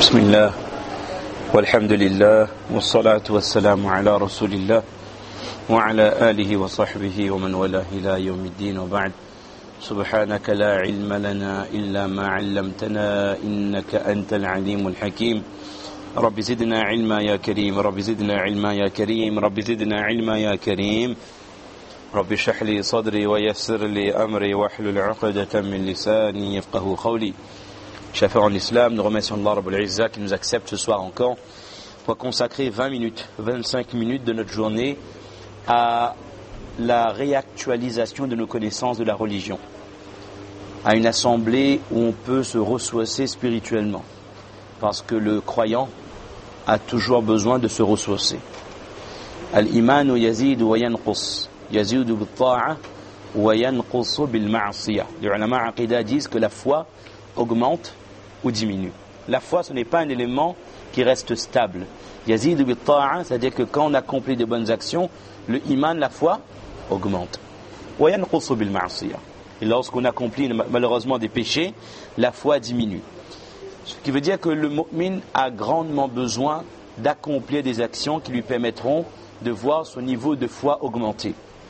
بسم الله والحمد لله والصلاة والسلام على رسول الله وعلى آله وصحبه ومن والاه إلى يوم الدين وبعد سبحانك لا علم لنا إلا ما علمتنا إنك أنت العليم الحكيم رب زدنا علما يا كريم رب زدنا علما يا كريم رب زدنا علما يا كريم رب اشرح لي صدري ويسر لي أمري واحلل عقدة من لساني يفقهوا قولي. Chers frères en islam, nous remercions Allah Rabbul Izzah qui nous accepte ce soir encore pour consacrer 20 minutes, 25 minutes de notre journée à la réactualisation de nos connaissances de la religion, à une assemblée où on peut se ressourcer spirituellement, parce que le croyant a toujours besoin de se ressourcer. Al-imanu yazid wa yanqus, yazidu bil-ta'a wa yanqusu bil-ma'siyah. Les ulama aqidah disent que la foi augmente ou diminue. La foi, ce n'est pas un élément qui reste stable. Yazid bil-ta'a, c'est-à-dire que quand on accomplit de bonnes actions, le iman, la foi, augmente. Wa yanqusu bil-ma'siyah. Et lorsqu'on accomplit malheureusement des péchés, la foi diminue. Ce qui veut dire que le mu'min a grandement besoin d'accomplir des actions qui lui permettront de voir son niveau de foi augmenter.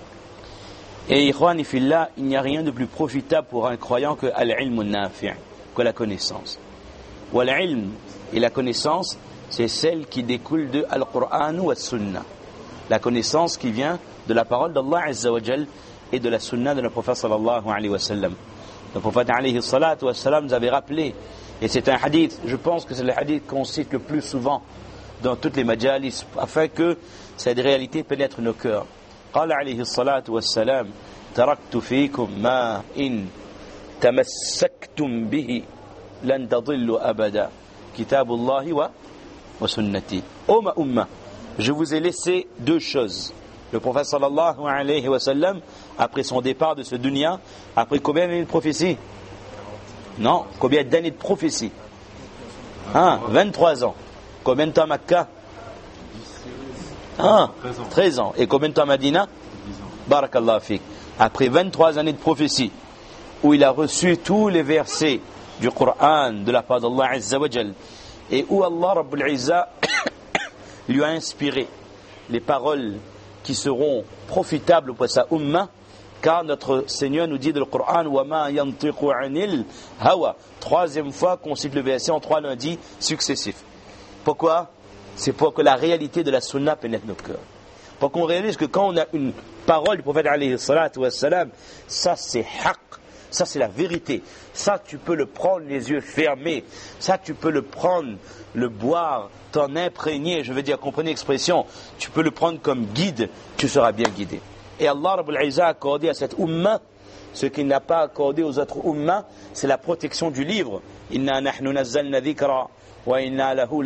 Et ikhwani fillah, il n'y a rien de plus profitable pour un croyant que al-ilm nafi', que la connaissance. Wal-ilm, et la connaissance, c'est celle qui découle de al-Qur'an ou al-Sunnah. La connaissance qui vient de la parole d'Allah Azza wa Jal et de la Sunnah de notre prophète sallallahu alayhi wa sallam. Le prophète alayhi salatu wa sallam nous avait rappelé, et c'est un hadith, je pense que c'est le hadith qu'on cite le plus souvent dans toutes les majalis, afin que cette réalité pénètre nos cœurs. قال عليه الصلاة والسلام تركت فيكم ما إن تمسكتم به لن تضلوا أبدا كتاب الله وسنتي. أمة je vous ai laissé deux choses. Le prophète sallallahu alayhi wa sallam, après son départ de ce dunya, après combien d'années de prophétie? Non, combien d'années de prophétie? 23 ans. Combien de temps à Makkah? 13 ans. Et combien de temps à Madina? Barakallahu fik. Après 23 années de prophétie, où il a reçu tous les versets du Coran de la part d'Allah Azza wa Jal, et où Allah Rabbul Izzah lui a inspiré les paroles qui seront profitables pour sa ummah, car notre Seigneur nous dit dans le Coran wa ma yantiqu anil hawa. Troisième fois qu'on cite le verset en 3 lundis successifs. Pourquoi? C'est pour que la réalité de la sunna pénètre nos cœurs. Pour qu'on réalise que quand on a une parole du prophète alayhi salatu wa salam, ça c'est haqq, ça c'est la vérité. Ça tu peux le prendre les yeux fermés, ça tu peux le prendre, le boire, t'en imprégner, je veux dire, comprenez l'expression, tu peux le prendre comme guide, tu seras bien guidé. Et Allah Rabbul Izzah a accordé à cette ummah ce qu'il n'a pas accordé aux autres ummah, c'est la protection du livre. Inna nahnu nazzalna dhikra wa inna lahu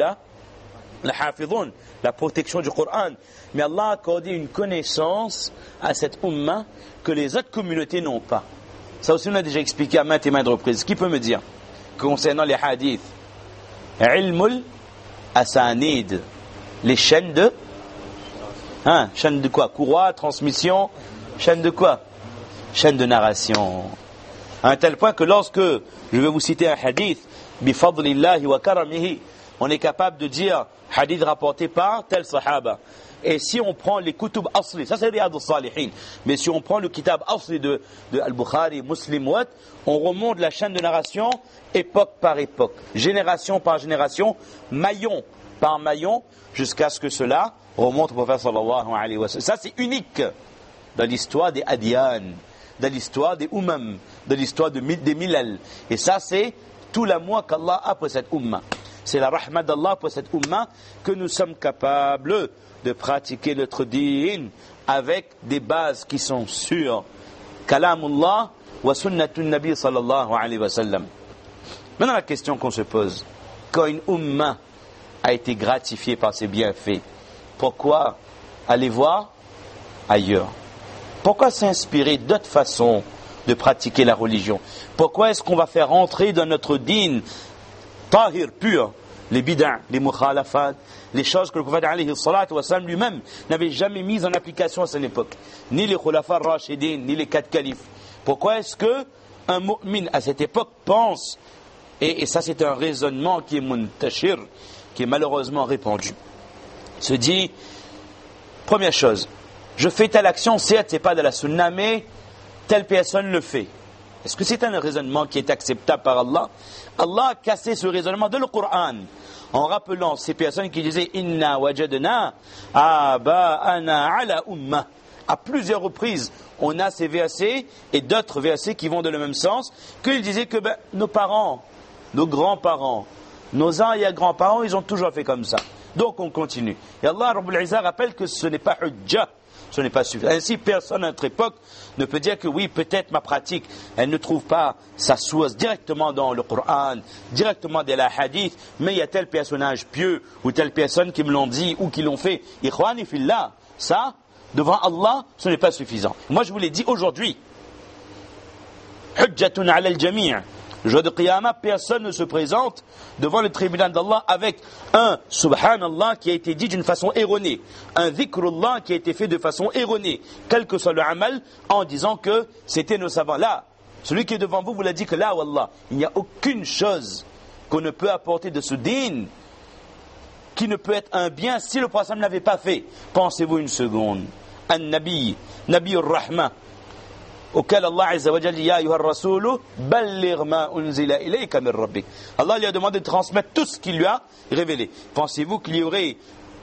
la protection du Coran. Mais Allah a accordé une connaissance à cette ummah que les autres communautés n'ont pas. Ça aussi on a déjà expliqué à maintes et maintes reprises. Qui peut me dire concernant les hadiths? Ilmul asanid, les chaînes de chaîne de quoi? Courroie, transmission, chaîne de quoi? Chaîne de narration. À un tel point que lorsque je vais vous citer un hadith bi fadlillahi wa karamihi, on est capable de dire hadith rapporté par tel sahaba. Et si on prend les kutub asli, ça c'est Riyad al-Salihin, mais si on prend le kitab asli de Al-Bukhari, Muslim, on remonte la chaîne de narration époque par époque, génération par génération, maillon par maillon, jusqu'à ce que cela remonte au prophète sallallahu alayhi wa sallam. Ça c'est unique dans l'histoire des adyan, dans l'histoire des ummam, dans l'histoire des milal. Et ça c'est tout l'amour qu'Allah a pour cette ummah. C'est la rahmat d'Allah pour cette ummah que nous sommes capables de pratiquer notre din avec des bases qui sont sûres. Kalamullah wa sunnatun nabi sallallahu alayhi wa sallam. Maintenant la question qu'on se pose, quand une ummah a été gratifiée par ses bienfaits, pourquoi aller voir ailleurs? Pourquoi s'inspirer d'autres façons de pratiquer la religion? Pourquoi est-ce qu'on va faire entrer dans notre din tahir, pur, les bid'a, les mukhalafat, les choses que le prophète alayhi salatu wa sallam lui-même n'avait jamais mises en application à son époque, ni les khulafa rashidin, ni les 4 califes. Pourquoi est-ce que un mu'min à cette époque pense Et ça, c'est un raisonnement qui est muntashir, qui est malheureusement répandu. Se dit, première chose, je fais telle action, certes, c'est pas de la sunna, mais telle personne le fait. Est-ce que c'est un raisonnement qui est acceptable par Allah? Allah a cassé ce raisonnement de le Coran en rappelant ces personnes qui disaient Inna wajadna aba'ana ala ummah. À plusieurs reprises, on a ces versets et d'autres versets qui vont dans le même sens, qu'ils disaient que nos parents, nos grands-parents, nos arrière-grands-parents, ils ont toujours fait comme ça. Donc on continue. Et Allah Rabbul Izzah rappelle que ce n'est pas hujjah, ce n'est pas suffisant. Ainsi, personne à notre époque ne peut dire que oui, peut-être ma pratique, elle ne trouve pas sa source directement dans le Coran, directement dans la hadith, mais il y a tel personnage pieux ou telle personne qui me l'ont dit ou qui l'ont fait. Ikhwani fillah, ça, devant Allah, ce n'est pas suffisant. Moi, je vous l'ai dit aujourd'hui. Hujjatun ala al-jami'. Le jour de Qiyamah, personne ne se présente devant le tribunal d'Allah avec un Subhanallah qui a été dit d'une façon erronée, un Dhikrullah qui a été fait de façon erronée, quel que soit le amal, en disant que c'était nos savants. Là, celui qui est devant vous, vous l'a dit que là, Wallah, il n'y a aucune chose qu'on ne peut apporter de ce din qui ne peut être un bien si le prophète ne l'avait pas fait. Pensez-vous une seconde. An-Nabi, Nabi ar-Rahma, auquel Allah Azza wa Jalla dit Ya ayyuha ar-rasulu balligh ma unzila ilayka min rabbik. Allah lui a demandé de transmettre tout ce qu'il lui a révélé. Pensez-vous qu'il y aurait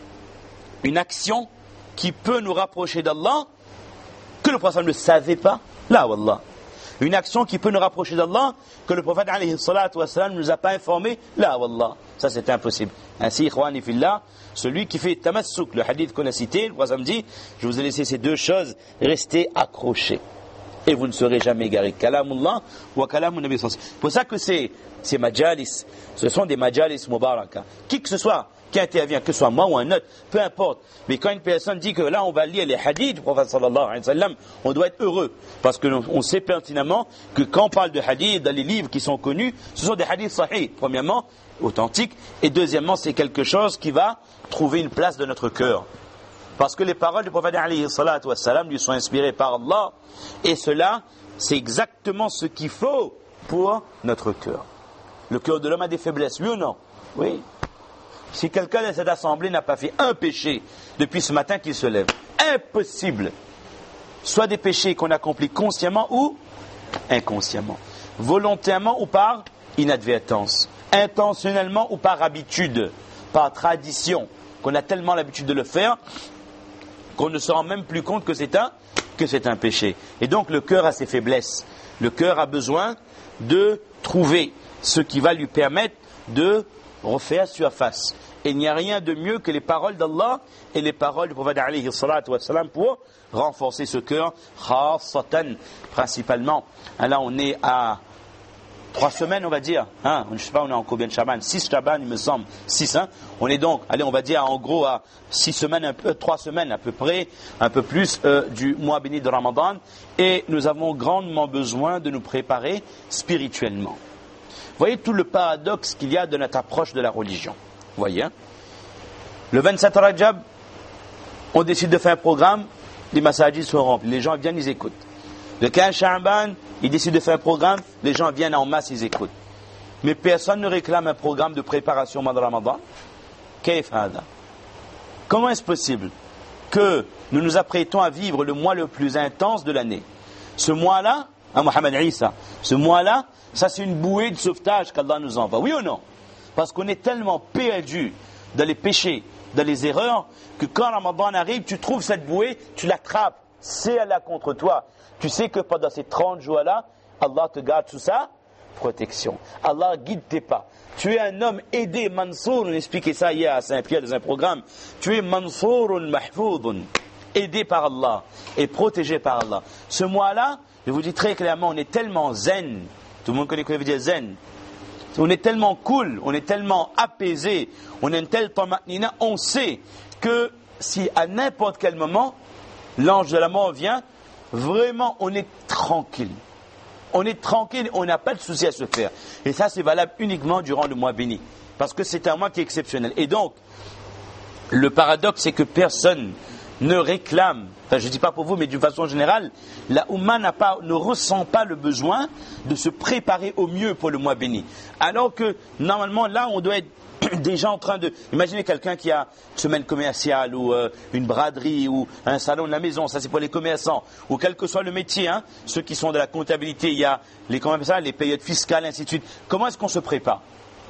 une action qui peut nous rapprocher d'Allah que le prophète ne savait pas? Là, wallah. Une action qui peut nous rapprocher d'Allah que le prophète alayhi salatu wassalam ne nous a pas informé? Là, wallah. Ça, c'est impossible. Ainsi, ikhwani fillah, celui qui fait tamassuk, le hadith qu'on a cité, le prophète dit, je vous ai laissé ces deux choses, restez accrochés. Et vous ne serez jamais égarés. Kalamullah wa kalamun nabi sallallahu alayhi wa sallam. C'est pour ça que ces majalis, ce sont des majalis mubaraka. Qui que ce soit qui intervient, que ce soit moi ou un autre, peu importe. Mais quand une personne dit que là on va lire les hadiths du prophète sallallahu alayhi wa sallam, on doit être heureux. Parce que on sait pertinemment que quand on parle de hadiths dans les livres qui sont connus, ce sont des hadiths sahih, premièrement, authentiques, et deuxièmement, c'est quelque chose qui va trouver une place dans notre cœur. Parce que les paroles du prophète alayhi salatu wassalam lui sont inspirées par Allah. Et cela, c'est exactement ce qu'il faut pour notre cœur. Le cœur de l'homme a des faiblesses, oui ou non? Oui. Si quelqu'un de cette assemblée n'a pas fait un péché depuis ce matin qu'il se lève, impossible. Soit des péchés qu'on accomplit consciemment ou inconsciemment. Volontairement ou par inadvertance. Intentionnellement ou par habitude, par tradition. Qu'on a tellement l'habitude de le faire qu'on ne se rend même plus compte que c'est un péché. Et donc le cœur a ses faiblesses. Le cœur a besoin de trouver ce qui va lui permettre de refaire surface. Et il n'y a rien de mieux que les paroles d'Allah et les paroles du prophète alayhi salatu wassalam pour renforcer ce cœur, khassatan, principalement. Là on est à 3 semaines, on va dire. Je ne sais pas, on est en combien de Shaban? 6 Shaban, il me semble. 6, On est donc, allez, on va dire en gros à 6 semaines, 3 semaines à peu près, un peu plus du mois béni de Ramadan. Et nous avons grandement besoin de nous préparer spirituellement. Vous voyez tout le paradoxe qu'il y a de notre approche de la religion. Vous voyez, Le 27 Rajab, on décide de faire un programme, les masajid sont remplis, les gens viennent, ils écoutent. Le 15 Sha'ban, ils décident de faire un programme, les gens viennent en masse, ils écoutent. Mais personne ne réclame un programme de préparation au mois de Ramadan. Kayf hada? Comment est-ce possible que nous nous apprêtons à vivre le mois le plus intense de l'année? Ce mois-là, Mohammed Isa, ce mois-là, ça c'est une bouée de sauvetage qu'Allah nous envoie. Oui ou non? Parce qu'on est tellement perdu dans les péchés, dans les erreurs, que quand Ramadan arrive, tu trouves cette bouée, tu l'attrapes, c'est Allah contre toi. Tu sais que pendant ces 30 jours-là, Allah te garde sous sa protection. Allah guide tes pas. Tu es un homme aidé, Mansour, on expliquait ça hier à Saint-Pierre dans un programme. Tu es Mansourun Mahfoudun, aidé par Allah et protégé par Allah. Ce mois-là, je vous dis très clairement, on est tellement zen. Tout le monde connaît ce que veut dire zen. On est tellement cool, on est tellement apaisé, on a une telle tamatnina, on sait que si à n'importe quel moment, l'ange de la mort vient, vraiment, on est tranquille. On est tranquille, on n'a pas de souci à se faire. Et ça, c'est valable uniquement durant le mois béni. Parce que c'est un mois qui est exceptionnel. Et donc, le paradoxe, c'est que personne ne réclame, enfin je ne dis pas pour vous, mais d'une façon générale, la Oumma ne ressent pas le besoin de se préparer au mieux pour le mois béni. Alors que normalement là on doit être déjà en train de... Imaginez quelqu'un qui a une semaine commerciale ou une braderie ou un salon de la maison, ça c'est pour les commerçants, ou quel que soit le métier, hein, ceux qui sont de la comptabilité, il y a les périodes fiscales, ainsi de suite. Comment est-ce qu'on se prépare?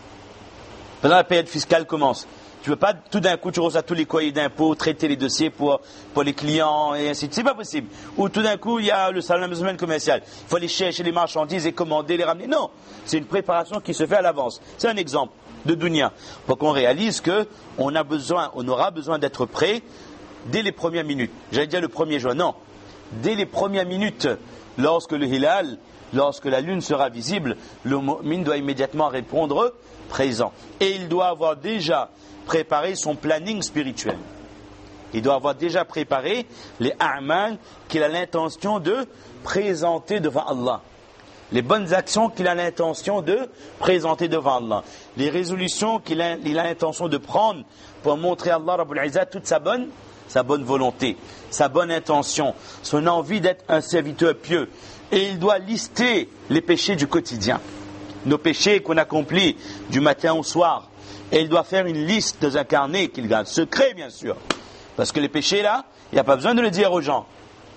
Pendant la période fiscale commence. Tu ne peux pas tout d'un coup, tu reçois tous les courriers d'impôts, traiter les dossiers pour les clients et ainsi de suite. C'est pas possible. Ou tout d'un coup, il y a le salon de la semaine commerciale. Il faut aller chercher les marchandises et commander, les ramener. Non, c'est une préparation qui se fait à l'avance. C'est un exemple de dunya. Pour qu'on réalise qu'on aura besoin d'être prêt dès les premières minutes. J'allais dire le 1er juin. Non. Dès les premières minutes, lorsque le hilal, lorsque la lune sera visible, le mu'min doit immédiatement répondre présent. Et il doit avoir déjà préparé son planning spirituel. Il doit avoir déjà préparé les a'mal qu'il a l'intention de présenter devant Allah. Les bonnes actions qu'il a l'intention de présenter devant Allah. Les résolutions qu'il a l'intention de prendre pour montrer à Allah Rabbul Izzat toute sa bonne volonté, sa bonne intention, son envie d'être un serviteur pieux. Et il doit lister les péchés du quotidien. Nos péchés qu'on accomplit du matin au soir. Et il doit faire une liste dans un carnet qu'il garde secret, bien sûr. Parce que les péchés, là, il n'y a pas besoin de le dire aux gens.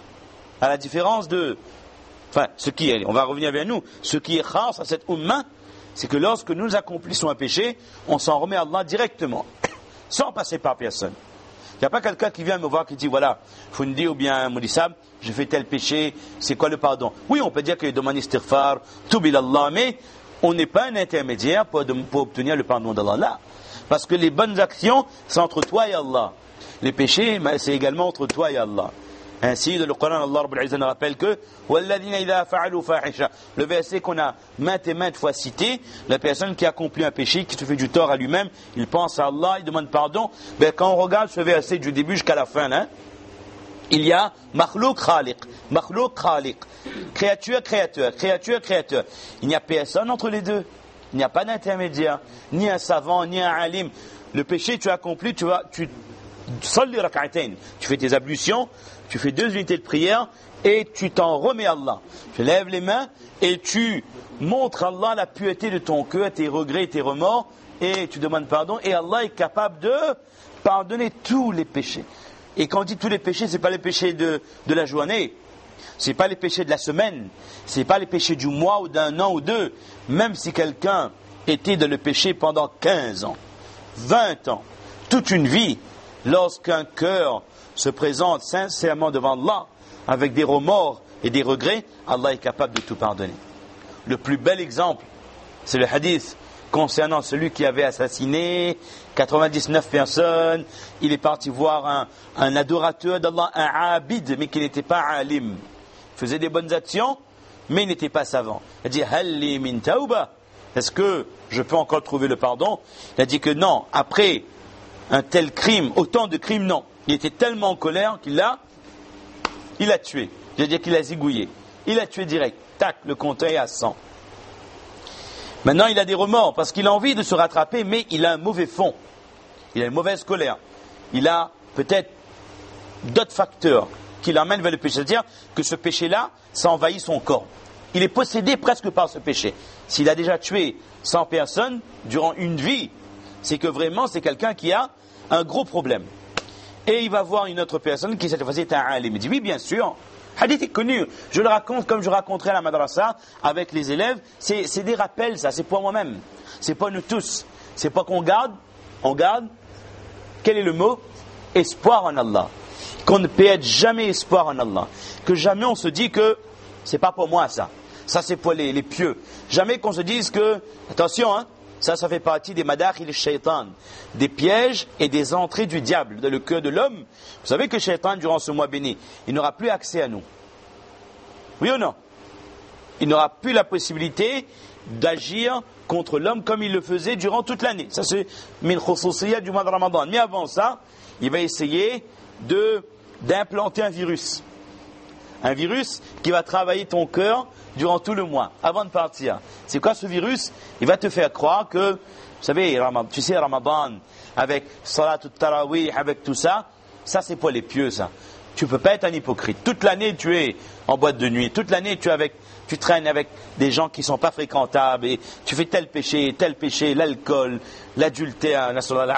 À la différence de... Enfin, on va revenir vers nous. Ce qui est khas à cette umma, c'est que lorsque nous accomplissons un péché, on s'en remet à Allah directement, sans passer par personne. Il n'y a pas quelqu'un qui vient me voir qui dit, voilà, Fundi ou bien Moulissab, je fais tel péché, c'est quoi le pardon? Oui, on peut dire qu'il demande istighfar, toub ilallah, mais on n'est pas un intermédiaire pour obtenir le pardon d'Allah là. Parce que les bonnes actions, c'est entre toi et Allah. Les péchés, c'est également entre toi et Allah. Ainsi, dans le Coran, Allah Rabbul Izzat nous rappelle que le verset qu'on a maintes et maintes fois cité, la personne qui accomplit un péché, qui se fait du tort à lui-même, il pense à Allah, il demande pardon. Ben, quand on regarde ce verset du début jusqu'à la fin, là, il y a makhlouk khaliq, créature, créateur. Il n'y a personne entre les deux. Il n'y a pas d'intermédiaire, ni un savant, ni un alim. Le péché, tu accomplis, tu salli rak'atayn, tu fais tes ablutions, tu fais 2 unités de prière et tu t'en remets à Allah. Tu lèves les mains et tu montres à Allah la pureté de ton cœur, tes regrets, tes remords, et tu demandes pardon, et Allah est capable de pardonner tous les péchés. Et quand on dit tous les péchés, c'est pas les péchés de la journée, c'est pas les péchés de la semaine, c'est pas les péchés du mois ou d'un an ou deux. Même si quelqu'un était dans le péché pendant 15 ans, 20 ans, toute une vie, lorsqu'un cœur se présente sincèrement devant Allah, avec des remords et des regrets, Allah est capable de tout pardonner. Le plus bel exemple, c'est le hadith concernant celui qui avait assassiné 99 personnes. Il est parti voir un adorateur d'Allah, un abid, mais qui n'était pas alim. Il faisait des bonnes actions, mais il n'était pas savant. Il a dit, Halli min tauba, est-ce que je peux encore trouver le pardon? Il a dit que non, après un tel crime, autant de crimes, non. Il était tellement en colère qu'il a tué. C'est-à-dire qu'il a zigouillé. Il a tué direct. Tac, le compteur est à 100. Maintenant, il a des remords parce qu'il a envie de se rattraper, mais il a un mauvais fond. Il a une mauvaise colère. Il a peut-être d'autres facteurs qui l'emmènent vers le péché. C'est-à-dire que ce péché-là, ça envahit son corps. Il est possédé presque par ce péché. S'il a déjà tué 100 personnes durant une vie, c'est que vraiment, c'est quelqu'un qui a un gros problème. Et il va voir une autre personne qui cette fois-ci est un alim. Il dit, oui, bien sûr. Hadith est connu. Je le raconte comme je raconterai à la madrasa avec les élèves. C'est des rappels, ça. C'est pour moi-même. C'est pas nous tous. C'est pas qu'on garde. On garde. Quel est le mot? Espoir en Allah. Qu'on ne perde jamais espoir en Allah. Que jamais on se dit que c'est pas pour moi ça. Ça c'est pour les pieux. Jamais qu'on se dise que, attention, hein, ça fait partie des madakhil al-shaytan, des pièges et des entrées du diable dans le cœur de l'homme. Vous savez que shaytan, durant ce mois béni, il n'aura plus accès à nous. Oui ou non? Il n'aura plus la possibilité d'agir contre l'homme comme il le faisait durant toute l'année. Ça c'est min khususiyya du mois de Ramadan. Mais avant ça, il va essayer d'implanter un virus. Un virus qui va travailler ton cœur durant tout le mois, avant de partir. C'est quoi ce virus? Il va te faire croire que, vous savez, tu sais, Ramadan, avec Salat al-Tarawih, avec tout ça, Ça, c'est pour les pieux, ça. Tu ne peux pas être un hypocrite. Toute l'année, tu es en boîte de nuit. Toute l'année, tu traînes avec des gens qui ne sont pas fréquentables. Et tu fais tel péché, l'alcool, l'adultère,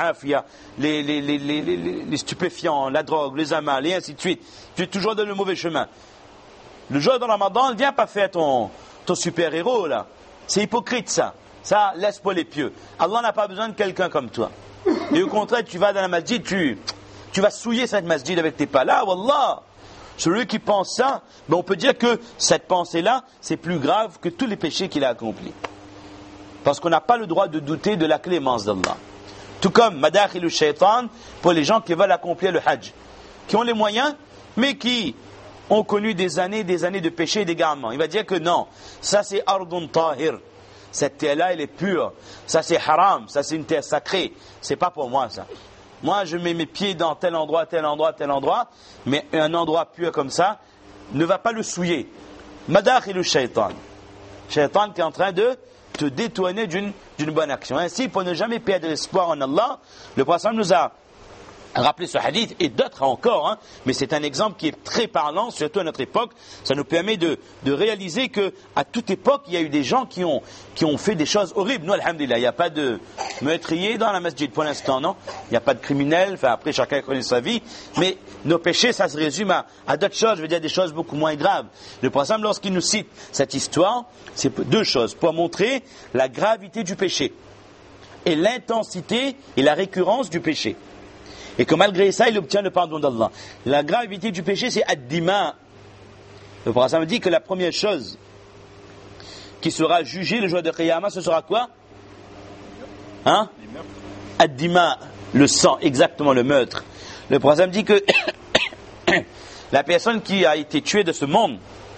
les stupéfiants, la drogue, les amas, et ainsi de suite. Tu es toujours dans le mauvais chemin. Le jour de Ramadan, ne viens pas faire ton super-héros, là. C'est hypocrite, ça. Ça, laisse pour les pieux. Allah n'a pas besoin de quelqu'un comme toi. Et au contraire, tu vas dans la masjid, tu vas souiller cette masjid avec tes pas. Là, wallah, celui qui pense ça, ben on peut dire que cette pensée-là, c'est plus grave que tous les péchés qu'il a accomplis. Parce qu'on n'a pas le droit de douter de la clémence d'Allah. Tout comme madakhil shaitan pour les gens qui veulent accomplir le hajj, qui ont les moyens, mais qui ont connu des années de péchés et d'égarements. Il va dire que non, ça c'est ardun tahir. Cette terre-là, elle est pure. Ça, c'est haram. Ça, c'est une terre sacrée. C'est pas pour moi, ça. Moi, je mets mes pieds dans tel endroit. Mais un endroit pur comme ça ne va pas le souiller. Madakhilu shaitan. Shaitan qui est en train de te détourner d'une bonne action. Ainsi, pour ne jamais perdre l'espoir en Allah, le prophète nous a rappelé ce hadith et d'autres encore, mais c'est un exemple qui est très parlant, surtout à notre époque. Ça nous permet de réaliser que à toute époque, il y a eu des gens qui ont fait des choses horribles. Nous, alhamdulillah, il n'y a pas de meurtriers dans la masjid pour l'instant, non? Il n'y a pas de criminels, enfin après chacun connaît sa vie, mais nos péchés, ça se résume à d'autres choses, je veux dire des choses beaucoup moins graves. Le prophète, lorsqu'il nous cite cette histoire, c'est deux choses, pour montrer la gravité du péché et l'intensité et la récurrence du péché. Et que malgré ça, il obtient le pardon d'Allah. La gravité du péché, c'est ad-dima. Le prophète me dit que la première chose qui sera jugée le jour de Qiyamah, ce sera quoi? Ad-dima, le sang, exactement, le meurtre. Le prophète me dit que la personne qui a été tuée de ce monde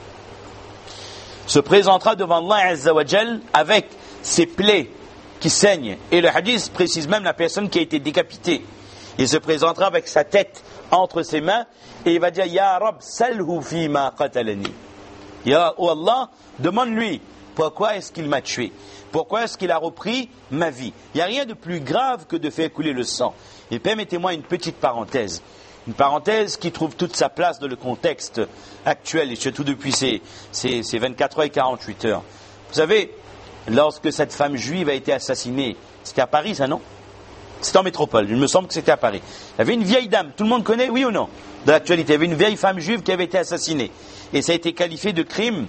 se présentera devant Allah Azza wa Jal avec ses plaies qui saignent. Et le hadith précise même la personne qui a été décapitée. Il se présentera avec sa tête entre ses mains et il va dire Ya Rab, salhu fima qatalani. Ya Allah, demande-lui pourquoi est-ce qu'il m'a tué? Pourquoi est-ce qu'il a repris ma vie? Il n'y a rien de plus grave que de faire couler le sang. Et permettez-moi une petite parenthèse. Une parenthèse qui trouve toute sa place dans le contexte actuel et surtout depuis ces 24 heures et 48 heures. Vous savez, lorsque cette femme juive a été assassinée, c'était à Paris ça, non? C'était en métropole, il me semble que c'était à Paris. Il y avait une vieille dame, tout le monde connaît, oui ou non? De l'actualité, il y avait une vieille femme juive qui avait été assassinée. Et ça a été qualifié de crime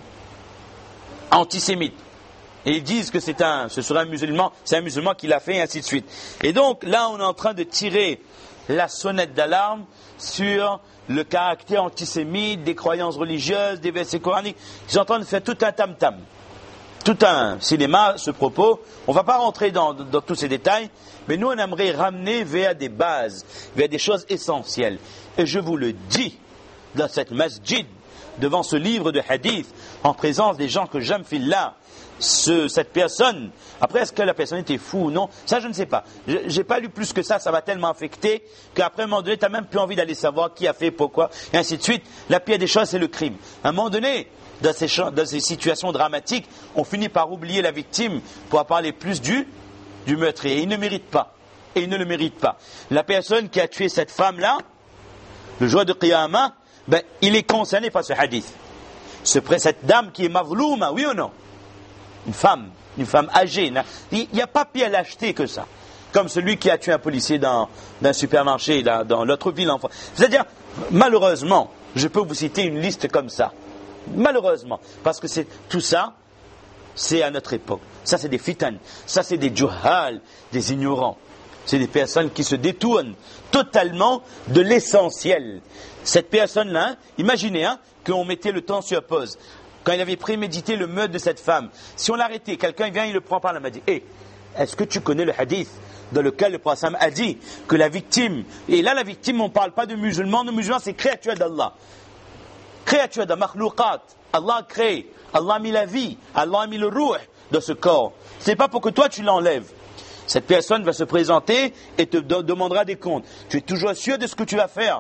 antisémite. Et ils disent que ce serait un musulman, c'est un musulman qui l'a fait, et ainsi de suite. Et donc, là, on est en train de tirer la sonnette d'alarme sur le caractère antisémite, des croyances religieuses, des versets coraniques. Ils sont en train de faire tout un tam-tam. Tout un cinéma, ce propos. On ne va pas rentrer dans tous ces détails, mais nous, on aimerait ramener vers des bases, vers des choses essentielles. Et je vous le dis, dans cette masjid, devant ce livre de hadith, en présence des gens que j'aime fillah, cette personne, après est-ce que la personne était fou ou non, ça je ne sais pas. J'ai pas lu plus que ça m'a tellement affecté qu'après un moment donné, tu n'as même plus envie d'aller savoir qui a fait, pourquoi, et ainsi de suite. La pire des choses, c'est le crime. À un moment donné, dans ces situations dramatiques, on finit par oublier la victime pour parler plus du meurtrier. Il ne mérite pas. Et il ne le mérite pas. La personne qui a tué cette femme-là, le jour de Qiyamah, il est concerné par ce hadith. Cette dame qui est mavlouma, oui ou non? Une femme âgée. Il n'y a pas pire lâcheté que ça. Comme celui qui a tué un policier dans un supermarché, dans l'autre ville en France. C'est-à-dire, malheureusement, je peux vous citer une liste comme ça. Malheureusement. Parce que tout ça, c'est à notre époque. Ça, c'est des fitan. Ça, c'est des juhal, des ignorants. C'est des personnes qui se détournent totalement de l'essentiel. Cette personne-là, imaginez qu'on mettait le temps sur pause. Quand il avait prémédité le meurtre de cette femme, si on l'arrêtait, quelqu'un vient, il le prend par la main et dit est-ce que tu connais le hadith dans lequel le prophète a dit que la victime, et là la victime, on ne parle pas de musulmans, c'est créature d'Allah. Créature de makhlouqat. Allah a créé, Allah a mis la vie, Allah a mis le ruh dans ce corps. Ce n'est pas pour que toi tu l'enlèves. Cette personne va se présenter et te demandera des comptes. Tu es toujours sûr de ce que tu vas faire?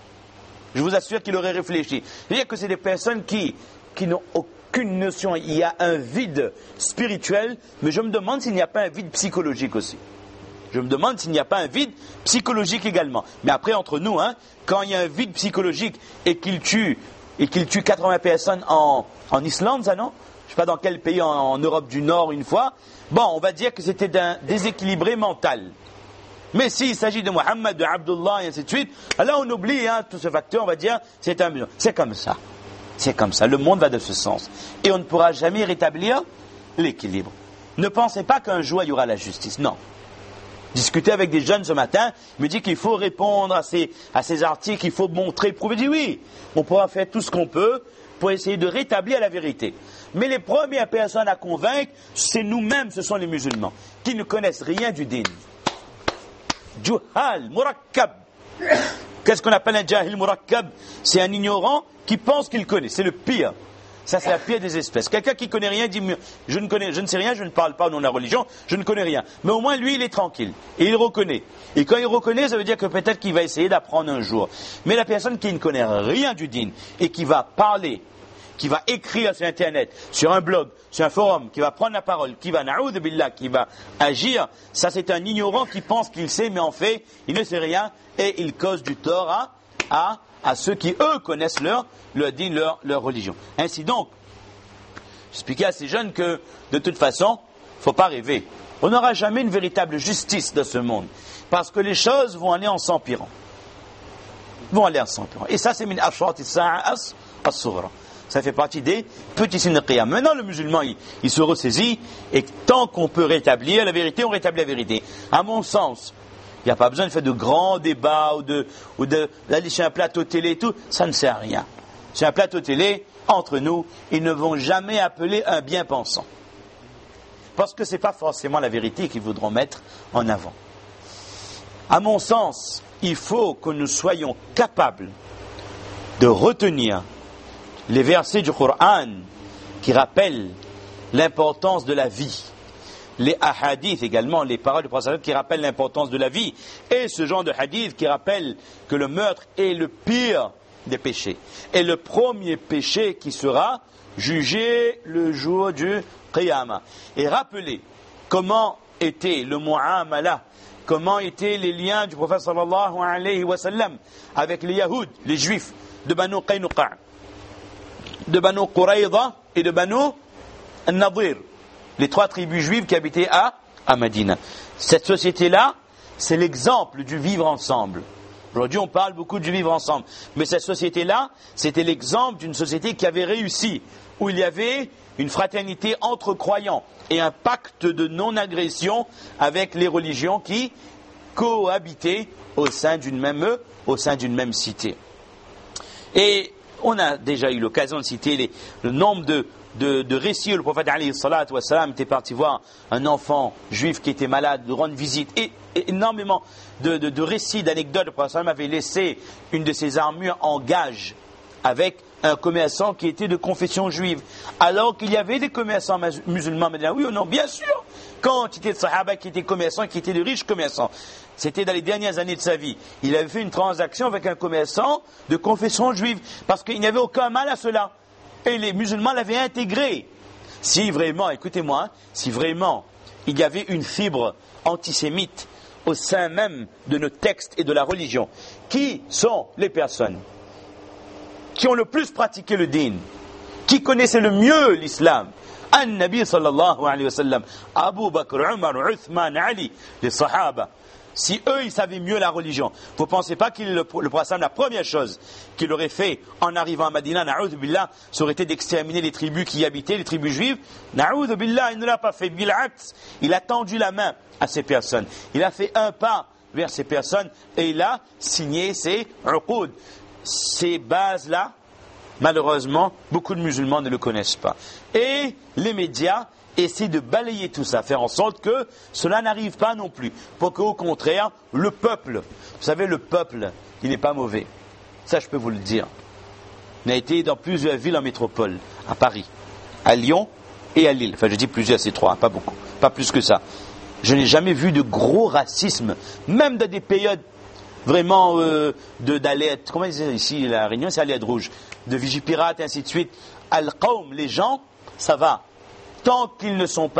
Je vous assure qu'il aurait réfléchi. C'est-à-dire que c'est des personnes qui n'ont aucune notion. Il y a un vide spirituel, mais je me demande s'il n'y a pas un vide psychologique aussi. Je me demande s'il n'y a pas un vide psychologique également. Mais après, entre nous, quand il y a un vide psychologique et qu'il tue 80 personnes en Islande, ça non? Je ne sais pas dans quel pays en Europe du Nord une fois. Bon, on va dire que c'était d'un déséquilibré mental. Mais s'il s'agit de Mohammed, de Abdullah et ainsi de suite, alors on oublie tout ce facteur, on va dire, c'est un musulman. C'est comme ça. C'est comme ça. Le monde va de ce sens. Et on ne pourra jamais rétablir l'équilibre. Ne pensez pas qu'un jour il y aura la justice. Non. Discuter avec des jeunes ce matin, il me dit qu'il faut répondre à ces articles, il faut montrer, prouver. Je dis oui, on pourra faire tout ce qu'on peut pour essayer de rétablir la vérité. Mais les premières personnes à convaincre, c'est nous-mêmes, ce sont les musulmans, qui ne connaissent rien du din. Juhal, murakkab. Qu'est-ce qu'on appelle un jahil murakkab? C'est un ignorant qui pense qu'il connaît. C'est le pire. Ça, c'est la pire des espèces. Quelqu'un qui connaît rien dit, je ne sais rien, je ne parle pas au nom de la religion, je ne connais rien. Mais au moins, lui, il est tranquille. Et il reconnaît. Et quand il reconnaît, ça veut dire que peut-être qu'il va essayer d'apprendre un jour. Mais la personne qui ne connaît rien du din et qui va parler, qui va écrire sur Internet, sur un blog, sur un forum, qui va prendre la parole, qui va na'oudh billah, qui va agir, ça c'est un ignorant qui pense qu'il sait, mais en fait, il ne sait rien et il cause du tort à ceux qui, eux, connaissent leur din, leur religion. Ainsi donc, j'expliquais à ces jeunes que, de toute façon, il ne faut pas rêver. On n'aura jamais une véritable justice dans ce monde, parce que les choses vont aller en s'empirant. Et ça, c'est min ashrat as-sa'a as-sughra. Ça fait partie des petits signes de qiyam. Maintenant, le musulman, il se ressaisit, et tant qu'on peut rétablir la vérité, on rétablit la vérité. À mon sens, il n'y a pas besoin de faire de grands débats ou d'aller sur un plateau télé et tout. Ça ne sert à rien. Sur un plateau télé, entre nous, ils ne vont jamais appeler un bien-pensant. Parce que ce n'est pas forcément la vérité qu'ils voudront mettre en avant. À mon sens, il faut que nous soyons capables de retenir les versets du Coran qui rappellent l'importance de la vie. Les hadiths également, les paroles du prophète qui rappellent l'importance de la vie. Et ce genre de hadith qui rappelle que le meurtre est le pire des péchés. Et le premier péché qui sera jugé le jour du Qiyamah. Et rappelez comment était le mu'amala, comment étaient les liens du prophète sallallahu alayhi wa sallam avec les Yahoud, les Juifs de Banu Qaynuqa, de Banu Quraïda et de Banu Nadir, les trois tribus juives qui habitaient à Médine. Cette société-là, c'est l'exemple du vivre ensemble. Aujourd'hui, on parle beaucoup du vivre ensemble. Mais cette société-là, c'était l'exemple d'une société qui avait réussi, où il y avait une fraternité entre croyants et un pacte de non-agression avec les religions qui cohabitaient au sein d'une même cité. Et on a déjà eu l'occasion de citer le nombre de récits où le prophète alayhi salatu wa salam était parti voir un enfant juif qui était malade, de rendre visite, et énormément de récits, d'anecdotes. Le prophète avait laissé une de ses armures en gage avec un commerçant qui était de confession juive, alors qu'il y avait des commerçants musulmans. Oui ou non? Bien sûr, quantité de sahaba qui étaient commerçants, qui étaient de riches commerçants. C'était dans les dernières années de sa vie. Il avait fait une transaction avec un commerçant de confession juive, parce qu'il n'y avait aucun mal à cela. Et les musulmans l'avaient intégré. Si vraiment, écoutez-moi, si vraiment il y avait une fibre antisémite au sein même de nos textes et de la religion, qui sont les personnes qui ont le plus pratiqué le din, qui connaissaient le mieux l'islam? An-Nabi sallallahu alayhi wa sallam, Abu Bakr, Umar, Uthman, Ali, les Sahaba. Si eux, ils savaient mieux la religion, vous ne pensez pas que le prophète, la première chose qu'il aurait fait en arrivant à Madina, na'oudh billah, ça aurait été d'exterminer les tribus qui y habitaient, les tribus juives? Na'oudh billah, il ne l'a pas fait. Bil'aks, il a tendu la main à ces personnes. Il a fait un pas vers ces personnes et il a signé ses uqoud. Ces bases-là, malheureusement, beaucoup de musulmans ne le connaissent pas. Et les médias essaient de balayer tout ça, faire en sorte que cela n'arrive pas non plus. Pour qu'au contraire, le peuple, vous savez, le peuple, il n'est pas mauvais. Ça, je peux vous le dire. On a été dans plusieurs villes en métropole, à Paris, à Lyon et à Lille. Enfin, je dis plusieurs, c'est trois, pas beaucoup, pas plus que ça. Je n'ai jamais vu de gros racisme, même dans des périodes vraiment d'alerte, comment ils disent ici, la Réunion, c'est alerte rouge, de vigipirate, ainsi de suite. Al-Qawm, les gens, ça va. Tant qu'ils ne sont pas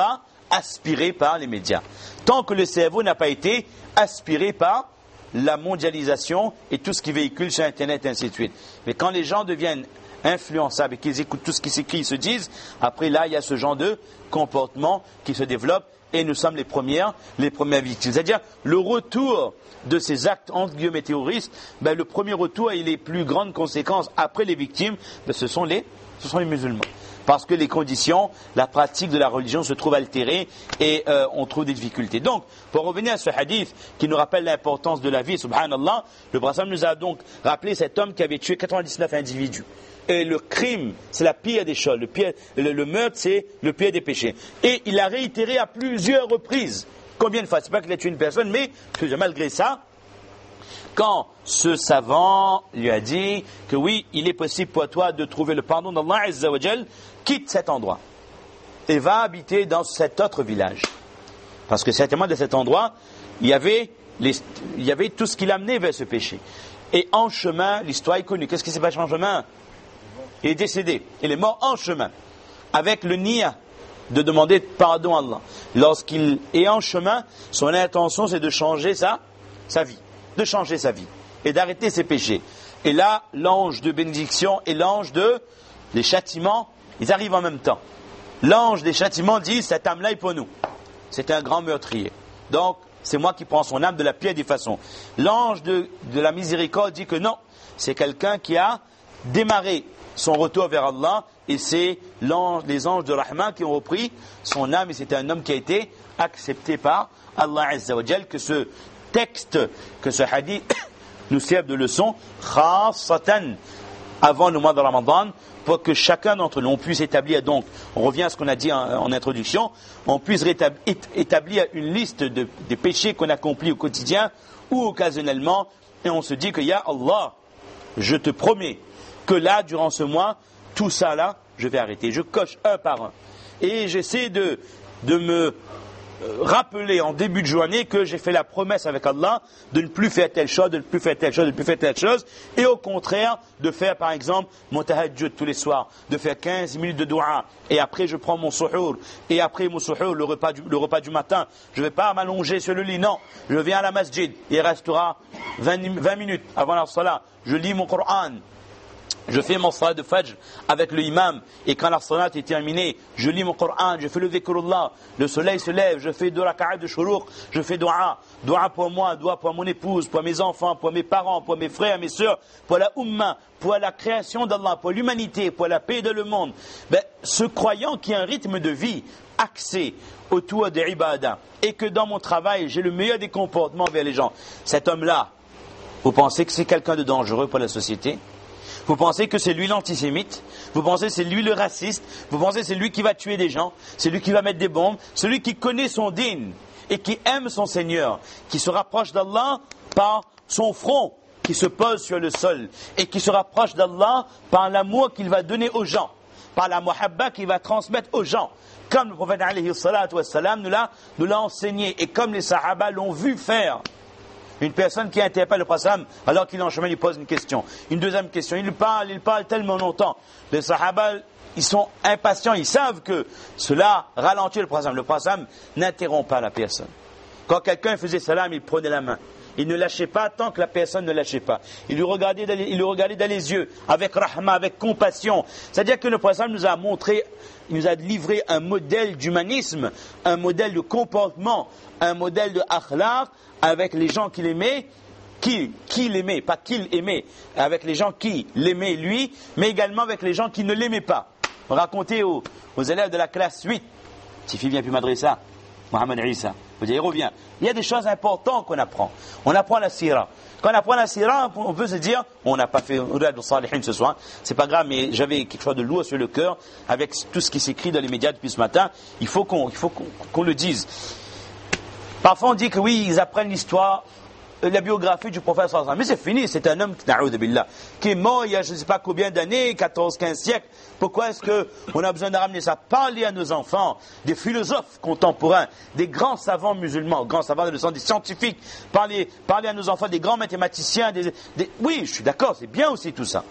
aspiré par les médias. Tant que le cerveau n'a pas été aspiré par la mondialisation et tout ce qui véhicule sur Internet et ainsi de suite. Mais quand les gens deviennent influençables et qu'ils écoutent tout ce qui s'écrit, ils se disent, après là, il y a ce genre de comportement qui se développe et nous sommes les premières victimes. C'est-à-dire, le retour de ces actes entre guillemets terroristes, le premier retour et les plus grandes conséquences après les victimes, ce sont les musulmans. Parce que les conditions, la pratique de la religion se trouve altérée et on trouve des difficultés. Donc, pour revenir à ce hadith qui nous rappelle l'importance de la vie, subhanallah, le prophète nous a donc rappelé cet homme qui avait tué 99 individus. Et le crime, c'est la pire des choses. Le meurtre, c'est le pire des péchés. Et il a réitéré à plusieurs reprises. Combien de fois? C'est pas qu'il a tué une personne, mais malgré ça, quand ce savant lui a dit que oui, il est possible pour toi de trouver le pardon d'Allah Azza wa Jal, quitte cet endroit et va habiter dans cet autre village. Parce que certainement de cet endroit, il y avait tout ce qui l'amenait vers ce péché. Et en chemin, l'histoire est connue. Qu'est-ce qui s'est passé en chemin? Il est décédé. Il est mort en chemin. Avec le niya de demander pardon à Allah. Lorsqu'il est en chemin, son intention c'est de changer sa vie. De changer sa vie. Et d'arrêter ses péchés. Et là, l'ange de bénédiction et l'ange des châtiments, ils arrivent en même temps. L'ange des châtiments dit, cette âme-là est pour nous. C'est un grand meurtrier. Donc, c'est moi qui prends son âme de la pire des façons. L'ange de la miséricorde dit que non, c'est quelqu'un qui a démarré son retour vers Allah et c'est les anges de Rahman qui ont repris son âme et c'est un homme qui a été accepté par Allah Azza wa Jal. Que ce texte, que ce hadith nous serve de leçon khassatan avant le mois de Ramadan pour que chacun d'entre nous on puisse établir, donc on revient à ce qu'on a dit en introduction, on puisse établir une liste des péchés qu'on accomplit au quotidien ou occasionnellement et on se dit que ya Allah, je te promets que là, durant ce mois, tout ça là, je vais arrêter. Je coche un par un. Et j'essaie de me rappeler en début de journée que j'ai fait la promesse avec Allah de ne plus faire telle chose, de ne plus faire telle chose, de ne plus faire telle chose. Et au contraire, de faire par exemple mon tahajjud tous les soirs, de faire 15 minutes de dua. Et après, je prends mon suhour. Et après mon suhour, le repas du matin, je ne vais pas m'allonger sur le lit. Non, je viens à la masjid. Il restera 20 minutes avant la salat. Je lis mon Coran. Je fais mon salat de Fajr avec le imam et quand la salat est terminée, je lis mon Coran, je fais le dhikrullah, le soleil se lève, je fais 2 raka'at de shuruq, je fais dua pour moi, dua pour mon épouse, pour mes enfants, pour mes parents, pour mes frères, mes sœurs, pour la umma, pour la création d'Allah, pour l'humanité, pour la paix dans le monde. Ce croyant qui a un rythme de vie axé autour des ibadah et que dans mon travail, j'ai le meilleur des comportements vers les gens, cet homme-là, vous pensez que c'est quelqu'un de dangereux pour la société? Vous pensez que c'est lui l'antisémite? Vous pensez que c'est lui le raciste? Vous pensez que c'est lui qui va tuer des gens? C'est lui qui va mettre des bombes? Celui qui connaît son din et qui aime son Seigneur, qui se rapproche d'Allah par son front qui se pose sur le sol et qui se rapproche d'Allah par l'amour qu'il va donner aux gens, par la muhabba qu'il va transmettre aux gens. Comme le prophète alayhi salatu wassalam nous l'a enseigné et comme les sahaba l'ont vu faire. Une personne qui interpelle le prophète alors qu'il est en chemin, il pose une question. Une deuxième question. Il parle tellement longtemps. Les sahaba, ils sont impatients, ils savent que cela ralentit le prophète. Le prophète n'interrompt pas la personne. Quand quelqu'un faisait salam, il prenait la main. Il ne lâchait pas tant que la personne ne lâchait pas. Il le regardait dans les yeux, avec rahma, avec compassion. C'est-à-dire que le prophète nous a montré, il nous a livré un modèle d'humanisme, un modèle de comportement, un modèle de akhlaq, avec les gens qu'il aimait, qui l'aimait, pas qu'il aimait, avec les gens qui l'aimaient lui, mais également avec les gens qui ne l'aimaient pas. Racontez aux élèves de la classe 8, si fille vient plus m'adresser, Mohamed Issa, vous dites, il revient. Il y a des choses importantes qu'on apprend. On apprend la sira. Quand on apprend la sira, on peut se dire, on n'a pas fait Riyad al-Salihin ce soir, c'est pas grave, mais j'avais quelque chose de lourd sur le cœur, avec tout ce qui s'écrit dans les médias depuis ce matin, il faut qu'on le dise. Parfois on dit que oui, ils apprennent l'histoire, la biographie du prophète sallallahu alayhi wa sallam. Mais c'est fini, c'est un homme qui est mort il y a je ne sais pas combien d'années, 14, 15 siècles. Pourquoi est-ce qu'on a besoin de ramener ça? Parler à nos enfants des philosophes contemporains, des grands savants musulmans, grands savants dans le sens des scientifiques, parler à nos enfants des grands mathématiciens, oui, je suis d'accord, c'est bien aussi tout ça.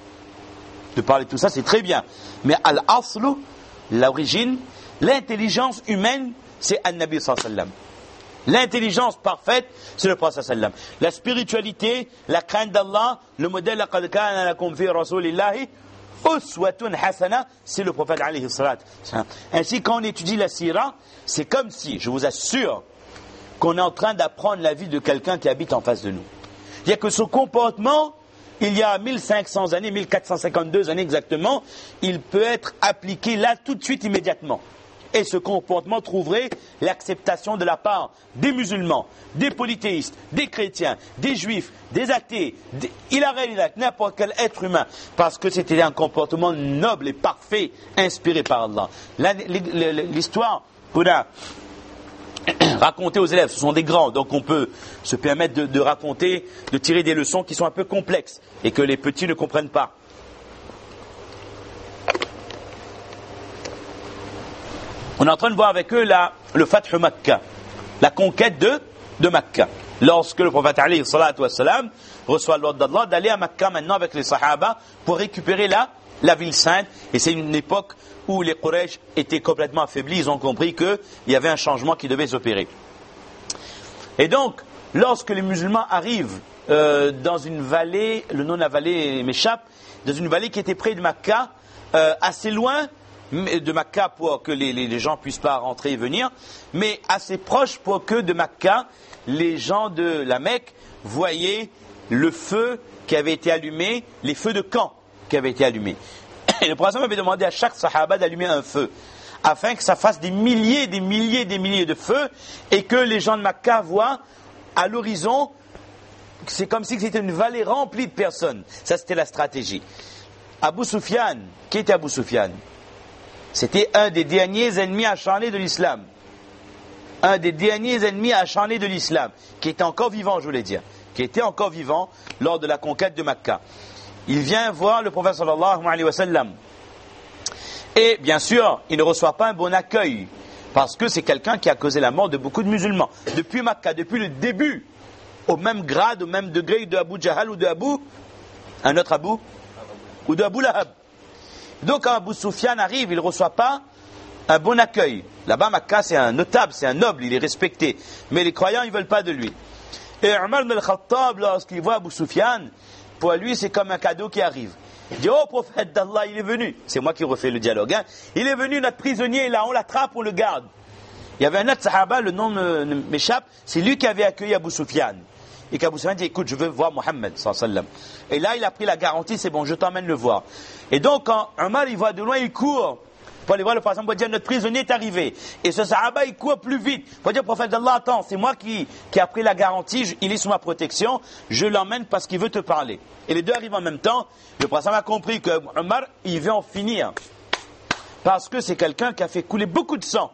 De parler de tout ça, c'est très bien. Mais al-aslu, l'origine, l'intelligence humaine c'est An-Nabi sallallahu alayhi wa sallam. L'intelligence parfaite, c'est le prophète sallallahu alayhi wa sallam. La spiritualité, la crainte d'Allah, le modèle laqad kana lakum fi rasulillahi uswatun hasana, c'est le prophète alayhi salatu wassalam. Ainsi, quand on étudie la sira, c'est comme si, je vous assure, qu'on est en train d'apprendre la vie de quelqu'un qui habite en face de nous. Il n'y a que ce comportement, il y a 1500 années, 1452 années exactement, il peut être appliqué là tout de suite immédiatement. Et ce comportement trouverait l'acceptation de la part des musulmans, des polythéistes, des chrétiens, des juifs, des athées, n'importe quel être humain, parce que c'était un comportement noble et parfait, inspiré par Allah. L'histoire qu'on a racontée aux élèves, ce sont des grands, donc on peut se permettre de raconter, de tirer des leçons qui sont un peu complexes et que les petits ne comprennent pas. On est en train de voir avec eux le Fath Makkah, la conquête de Makkah. Lorsque le prophète alayhi salatu wassalam reçoit l'ordre d'Allah d'aller à Makkah maintenant avec les Sahaba pour récupérer la ville sainte. Et c'est une époque où les Quraysh étaient complètement affaiblis. Ils ont compris qu'il y avait un changement qui devait s'opérer. Et donc, lorsque les musulmans arrivent dans une vallée, le nom de la vallée m'échappe, dans une vallée qui était près de Makkah, assez loin de Makkah pour que les gens puissent pas rentrer et venir, mais assez proche pour que de Makkah, les gens de la Mecque voyaient le feu qui avait été allumé, les feux de camp qui avaient été allumés. Et le prophète avait demandé à chaque sahaba d'allumer un feu, afin que ça fasse des milliers de feux, et que les gens de Makkah voient à l'horizon, c'est comme si c'était une vallée remplie de personnes. Ça, c'était la stratégie. Abu Sufyan, qui était Abu Sufyan? C'était un des derniers ennemis acharnés de l'islam. Un des derniers ennemis acharnés de l'islam, qui était encore vivant, je voulais dire, qui était encore vivant lors de la conquête de Makkah. Il vient voir le prophète sallallahu alayhi wa sallam. Et bien sûr, il ne reçoit pas un bon accueil, parce que c'est quelqu'un qui a causé la mort de beaucoup de musulmans. Depuis Makkah, depuis le début, au même grade, au même degré de Abu Jahal ou de un autre Abu, ou de Abu Lahab. Donc quand Abu Sufyan arrive, il ne reçoit pas un bon accueil. Là-bas, Makkah, c'est un notable, c'est un noble, il est respecté. Mais les croyants, ils ne veulent pas de lui. Et Omar ibn al-Khattab, lorsqu'il voit Abu Sufyan, pour lui, c'est comme un cadeau qui arrive. Il dit, oh prophète d'Allah, il est venu. C'est moi qui refais le dialogue. Hein. Il est venu, notre prisonnier, là, on l'attrape, on le garde. Il y avait un autre sahaba, le nom m'échappe, c'est lui qui avait accueilli Abu Sufyan. Et qu'Abu Sufyan dit, écoute, je veux voir Mohammed, sallallahu alayhi wa sallam. Et là, il a pris la garantie, c'est bon, je t'emmène le voir. Et donc, quand Omar, il voit de loin, il court pour aller voir le prophète, pour dire, notre prisonnier est arrivé. Et ce sahaba, il court plus vite. Pour dire, prophète d'Allah, attends, c'est moi qui a pris la garantie, il est sous ma protection, je l'emmène parce qu'il veut te parler. Et les deux arrivent en même temps. Le prophète a compris que Omar, il veut en finir. Parce que c'est quelqu'un qui a fait couler beaucoup de sang.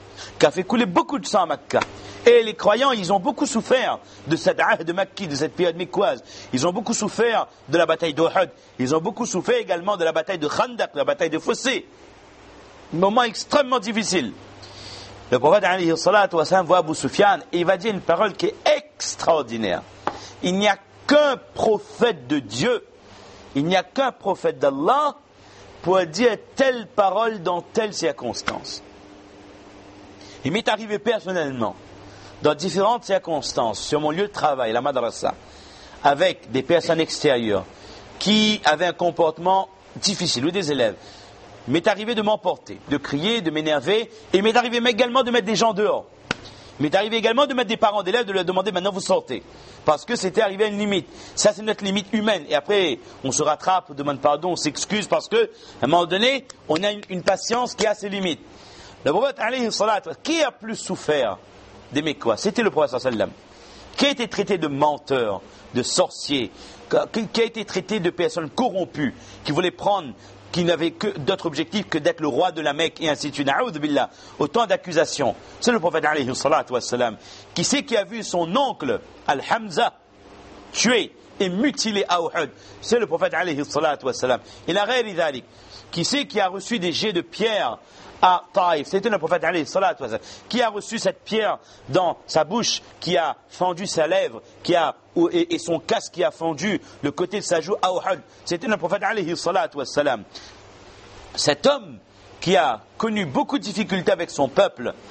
À Makkah. Et les croyants, ils ont beaucoup souffert de cette ahd de Makki, de cette période mécoise. Ils ont beaucoup souffert de la bataille d'Uhud. Ils ont beaucoup souffert également de la bataille de Khandaq, la bataille de Fossé. Un moment extrêmement difficile. Le prophète alayhi salatu wa sallam voit Abu Sufyan et il va dire une parole qui est extraordinaire. Il n'y a qu'un prophète de Dieu, il n'y a qu'un prophète d'Allah pour dire telle parole dans telle circonstance. Il m'est arrivé personnellement, dans différentes circonstances, sur mon lieu de travail, la madrasa, avec des personnes extérieures qui avaient un comportement difficile, ou des élèves. Il m'est arrivé de m'emporter, de crier, de m'énerver, et il m'est arrivé également de mettre des gens dehors. Il m'est arrivé également de mettre des parents d'élèves, de leur demander maintenant vous sortez. Parce que c'était arrivé à une limite. Ça, c'est notre limite humaine. Et après, on se rattrape, on demande pardon, on s'excuse parce que, à un moment donné, on a une patience qui a ses limites. Le prophète, alayhi salatu, qui a plus souffert des Mécois? C'était le prophète sallallahu alayhi wa sallam. Qui a été traité de menteur, de sorcier, qui a été traité de personnes corrompues, qui voulaient prendre, qui n'avaient que d'autres objectifs que d'être le roi de la Mecque et ainsi de suite. A'udhu billah. Autant d'accusations. C'est le prophète alayhi salatu wassalam. Qui c'est qui a vu son oncle, Al-Hamza, tué et mutilé à Uhud? C'est le prophète alayhi salatu wassalam. Il a réalisé. Qui c'est qui a reçu des jets de pierre à Taïf? C'était le prophète alayhi salatu wassalam. Qui a reçu cette pierre dans sa bouche, qui a fendu sa lèvre, et son casque qui a fendu le côté de sa joue à Uhud? C'était le prophète alayhi salatu wassalam. Cet homme qui a connu beaucoup de difficultés avec son peuple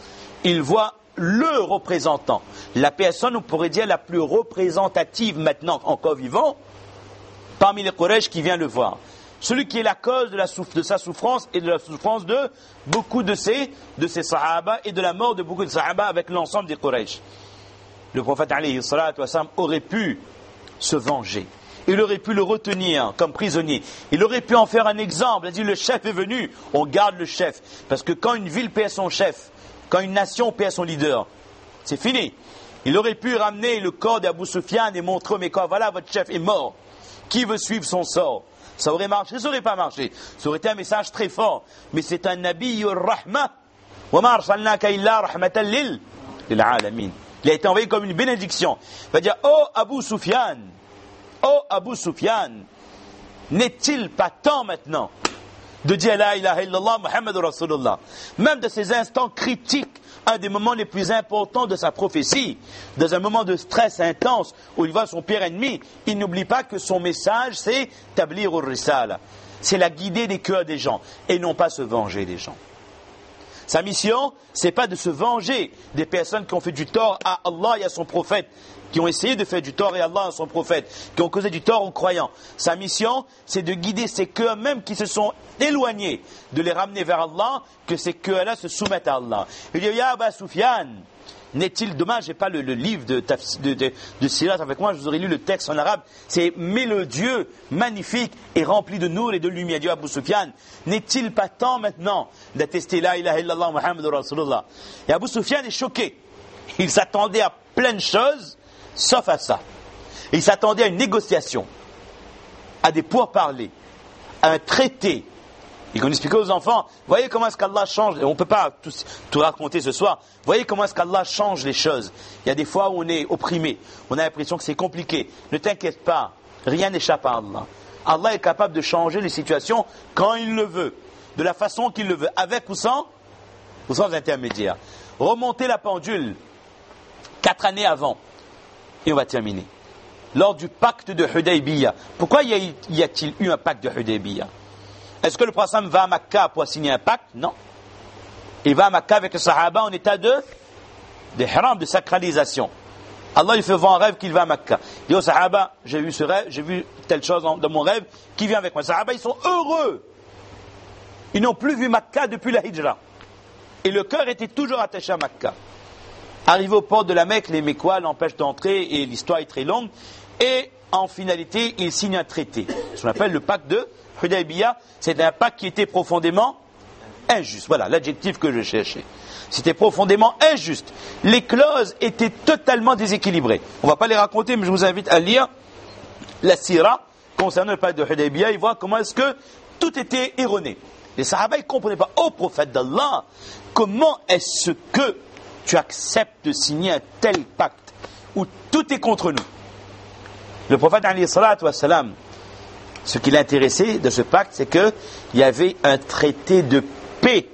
il voit le représentant, la personne, on pourrait dire, la plus représentative maintenant, encore vivant, parmi les Quraysh qui vient le voir. Celui qui est la cause de sa souffrance et de la souffrance de beaucoup de ses Sahaba et de la mort de beaucoup de Sahaba avec l'ensemble des Quraysh. Le prophète alayhi salatu wassalam aurait pu se venger. Il aurait pu le retenir comme prisonnier. Il aurait pu en faire un exemple. Il a dit, le chef est venu, on garde le chef. Parce que quand une ville perd son chef, quand une nation perd son leader, c'est fini. Il aurait pu ramener le corps d'Abu Sufyan et montrer, mais quoi, voilà, votre chef est mort. Qui veut suivre son sort? Ça aurait marché, ça aurait pas marché. Ça aurait été un message très fort. Mais c'est un nabiyyur rahma. Wa ma arsalnaka illa rahmatan lil alamin. Il a été envoyé comme une bénédiction. Il va dire, oh Abu Sufyan, n'est-il pas temps maintenant de dire la ilaha illallah Muhammadur Rasulullah? Même de ces instants critiques, un des moments les plus importants de sa prophétie, dans un moment de stress intense où il voit son pire ennemi, il n'oublie pas que son message c'est tablighur risala, c'est la guider des cœurs des gens et non pas se venger des gens. Sa mission, c'est pas de se venger des personnes qui ont fait du tort à Allah et à son prophète, qui ont essayé de faire du tort à Allah et à son prophète, qui ont causé du tort aux croyants. Sa mission, c'est de guider ces cœurs même qui se sont éloignés, de les ramener vers Allah, que ces cœurs-là se soumettent à Allah. Il dit, Ya Aba Sufyan, n'est-il, dommage, j'ai pas le livre de Sirat avec moi, je vous aurais lu le texte en arabe, c'est mélodieux, magnifique et rempli de nour et de lumière. Dieu Abu Sufyan, n'est-il pas temps maintenant d'attester la ilaha illallah Muhammadur Rasulullah? Et Abu Sufyan est choqué. Il s'attendait à plein de choses, sauf à ça. Il s'attendait à une négociation, à des pourparlers, à un traité. Et qu'on expliquait aux enfants, voyez comment est-ce qu'Allah change, on ne peut pas tout raconter ce soir, voyez comment est-ce qu'Allah change les choses. Il y a des fois où on est opprimé, on a l'impression que c'est compliqué. Ne t'inquiète pas, rien n'échappe à Allah. Allah est capable de changer les situations quand il le veut, de la façon qu'il le veut, avec ou sans intermédiaire. Remonter la pendule 4 années avant, et on va terminer. Lors du pacte de Hudaybiyah, pourquoi y a-t-il eu un pacte de Hudaybiyah? Est-ce que le prophète va à Makkah pour signer un pacte? Non. Il va à Makkah avec le Sahaba en état de ihram, de sacralisation. Allah lui fait voir un rêve qu'il va à Makkah. Il dit au Sahaba, j'ai vu ce rêve, j'ai vu telle chose dans mon rêve, qui vient avec moi? Les Sahaba, ils sont heureux. Ils n'ont plus vu Makkah depuis la Hijra. Et le cœur était toujours attaché à Makkah. Arrivé aux portes de la Mecque, les Mecquois l'empêchent d'entrer et l'histoire est très longue. Et en finalité, ils signent un traité. Ce qu'on appelle le pacte de Hudaybiyah. C'est un pacte qui était profondément injuste. Voilà l'adjectif que je cherchais. C'était profondément injuste. Les clauses étaient totalement déséquilibrées. On ne va pas les raconter, mais je vous invite à lire la Sira concernant le pacte de Hudaybiyah et voir comment est-ce que tout était erroné. Les Sahaba ne comprenaient pas. Ô prophète d'Allah, comment est-ce que tu acceptes de signer un tel pacte où tout est contre nous? Le prophète alayhi salatu wassalam, ce qui l'intéressait de ce pacte, c'est qu'il y avait un traité de paix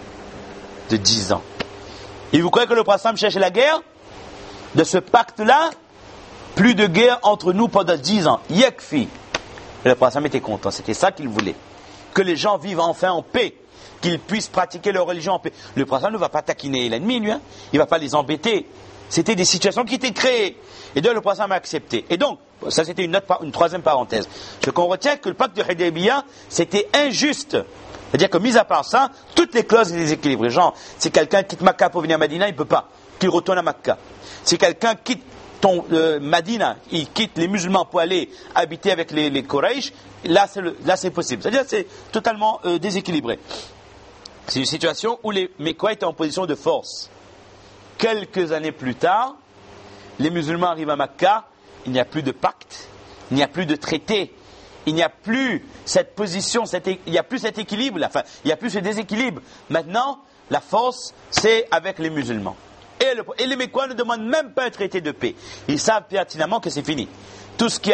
de 10 ans. Et vous croyez que le prophète cherchait la guerre? De ce pacte-là, plus de guerre entre nous pendant 10 ans. Yakfi. Et le prophète était content, c'était ça qu'il voulait. Que les gens vivent enfin en paix, qu'ils puissent pratiquer leur religion en paix. Le prophète ne va pas taquiner l'ennemi, lui, hein. Il ne va pas les embêter. C'était des situations qui étaient créées. Et donc le prophète a accepté. Et donc, ça c'était une troisième parenthèse. Ce qu'on retient, que le pacte de Hudaybiyah, c'était injuste. C'est-à-dire que, mis à part ça, toutes les clauses étaient déséquilibrées. Genre, si quelqu'un quitte Makkah pour venir à Madina, il ne peut pas. Qu'il retourne à Makkah. Si quelqu'un quitte Madina, il quitte les musulmans pour aller habiter avec les Quraysh, là c'est possible. C'est-à-dire que c'est totalement déséquilibré. C'est une situation où les Mecquois étaient en position de force. Quelques années plus tard, les musulmans arrivent à Makkah, il n'y a plus de pacte, il n'y a plus de traité, il n'y a plus cette position, il n'y a plus cet équilibre, enfin, il n'y a plus ce déséquilibre. Maintenant, la force, c'est avec les musulmans. Et les Mecquois ne demandent même pas un traité de paix. Ils savent pertinemment que c'est fini. Tout ce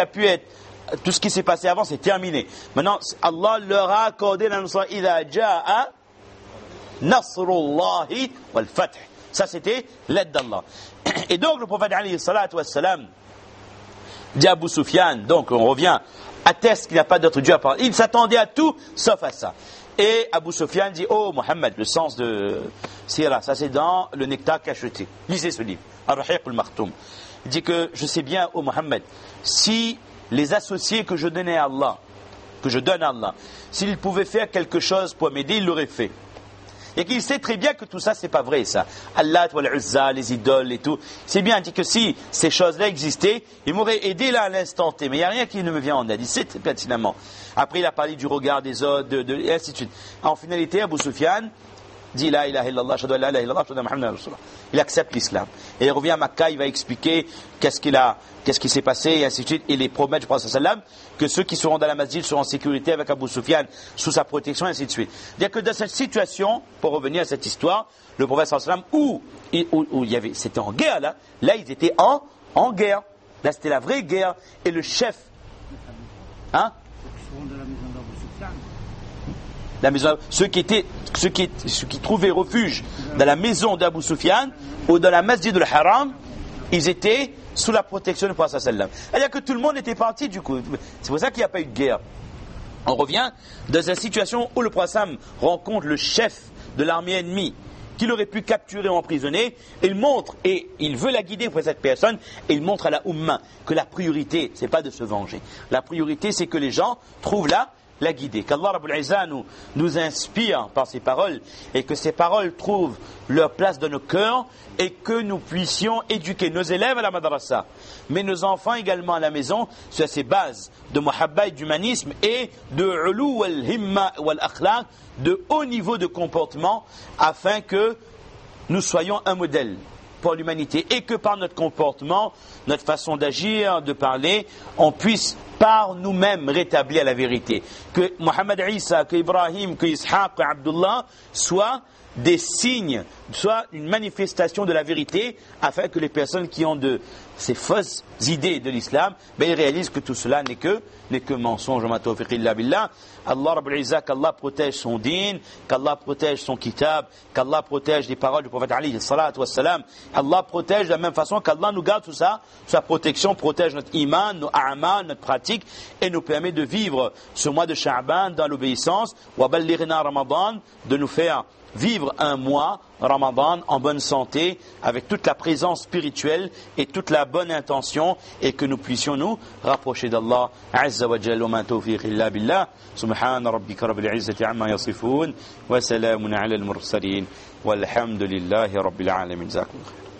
qui s'est passé avant, c'est terminé. Maintenant, Allah leur a accordé la nusra idha ja'a nasrullahi wal fath. Ça, c'était l'aide d'Allah. Et donc, le prophète alayhi salatu wassalam dit à Abu Sufyan, donc on revient, atteste qu'il n'y a pas d'autre Dieu à part. Il s'attendait à tout, sauf à ça. Et Abu Sufyan dit, oh Mohammed, le sens de Sira, ça c'est dans le Nectar cacheté. Lisez ce livre, Ar-Rahiq al-Makhtoum. Il dit que je sais bien, ô Mohammed, si les associés que je donnais à Allah, que je donne à Allah, s'il pouvait faire quelque chose pour m'aider, il l'aurait fait. Et qu'il sait très bien que tout ça, c'est pas vrai, ça. Allah, Uzza, les idoles et tout. C'est bien, il dit que si ces choses-là existaient, il m'aurait aidé là à l'instant T. Mais il n'y a rien qui ne me vient en aide. Il sait pertinemment. Après, il a parlé du regard des autres, et ainsi de suite. En finalité, Abu Sufyan dit la ilaha illallah, shahadu an la ilaha illallah, shahadu anna Muhammadan rasulullah. Il accepte l'islam. Et il revient à Makkah, il va expliquer qu'est-ce qui s'est passé, et ainsi de suite. Et les prophètes du prophète sallam, que ceux qui seront dans la masjid seront en sécurité avec Abu Sufyan, sous sa protection, et ainsi de suite. C'est-à-dire que dans cette situation, pour revenir à cette histoire, le prophète sallam, où il y avait, c'était en guerre là ils étaient en guerre. Là c'était la vraie guerre. Et le chef, ceux qui trouvaient refuge dans la maison d'Abu Sufyan ou dans la masjid al-Haram, ils étaient sous la protection du prophète sallam. C'est-à-dire que tout le monde était parti du coup. C'est pour ça qu'il n'y a pas eu de guerre. On revient dans une situation où le prophète sallam rencontre le chef de l'armée ennemie qu'il aurait pu capturer ou emprisonner. Il montre, et il veut la guider pour cette personne, et il montre à la Ummah que la priorité, c'est pas de se venger. La priorité, c'est que les gens trouvent la guider. Qu'Allah Rabbul Izzah nous inspire par ces paroles et que ces paroles trouvent leur place dans nos cœurs et que nous puissions éduquer nos élèves à la madrasa, mais nos enfants également à la maison sur ces bases de muhabba et d'humanisme et de ulu wal himma wal akhlaq, de haut niveau de comportement, afin que nous soyons un modèle pour l'humanité et que par notre comportement, notre façon d'agir, de parler, on puisse par nous-mêmes rétablir la vérité. Que Mohammed Isa, que Ibrahim, que Ishaq, que Abdullah soient des signes, soit une manifestation de la vérité, afin que les personnes qui ont de ces fausses idées de l'islam, ils réalisent que tout cela n'est que mensonge. Ma tawfiq illa billah. Allah Rabbul Izzah, qu'Allah protège son din, qu'Allah protège son kitab, qu'Allah protège les paroles du prophète Ali salatu wassalam. Allah protège de la même façon qu'Allah nous garde tout ça. Sa protection protège notre iman, nos a'mal, notre pratique, et nous permet de vivre ce mois de Sha'ban dans l'obéissance. Wa ballighna Ramadan, de nous faire vivre un mois Ramadan en bonne santé, avec toute la présence spirituelle et toute la bonne intention, et que nous puissions nous rapprocher d'Allah Azza wa Jalla. Ma tawfiq illa billah. Subhana rabbika rabbil izzati amma yasifun wa salamun ala al mursalin walhamdulillahi rabbil alamin.